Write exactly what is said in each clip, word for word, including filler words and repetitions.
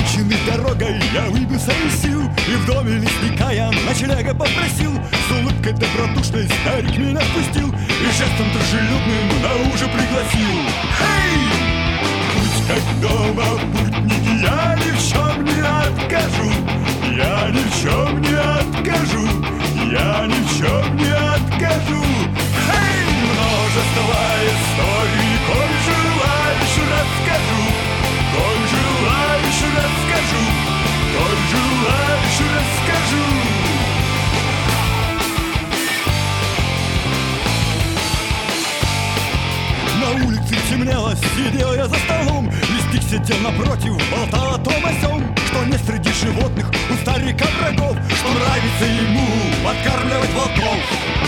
измученный дорогой я выбился из сил, и в доме лесника я ночлега попросил. С улыбкой добродушной старик меня впустил и жестом дружелюбным на ужин пригласил. Эй! Будь как дома, путники, я ни в чем не откажу. Я ни в чем не откажу. Я ни в чем не откажу. Эй! Множество историй, коль желаешь, расскажу. Коль желаешь, расскажу. Коль желаешь, расскажу. На улице темнело, сидел я за столом. Лесник сидел напротив, болтал о том о сём, что нет среди животных у старика врагов, что нравится ему подкармливать волков.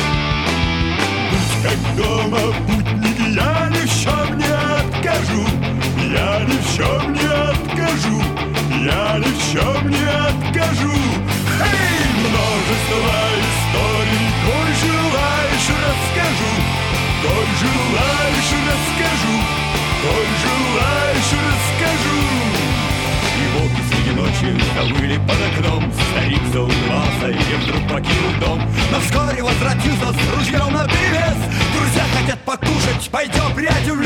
Будь как дома, путники, я ни в чем не откажу. Я ни в чем не откажу. Я ни в чем не откажу. Эй, множество историй, коль желаешь, расскажу. Коль желаешь, расскажу. Коль желаешь, расскажу. И волки среди ночи ковыли под окном. Старик заулыбался и вдруг покинул дом. Но вскоре возвратился с ружьем наперевес. Друзья хотят покушать, пойдем, приятель,